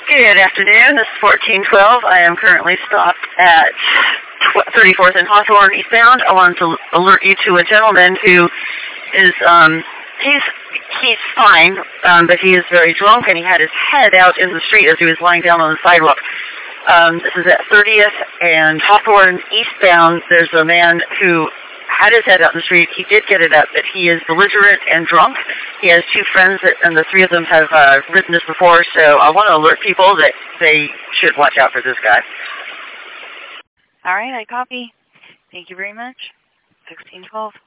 Good afternoon. This is 1412. I am currently stopped at 34th and Hawthorne eastbound. I wanted to alert you to a gentleman who is, he's fine, but he is very drunk, and he had his head out in the street as he was lying down on the sidewalk. This is at 30th and Hawthorne eastbound. There's a man who had his head out in the street. He did get it up, but he is belligerent and drunk. He has two friends, and the three of them have written this before, so I want to alert people that they should watch out for this guy. All right, I copy. Thank you very much. 1612.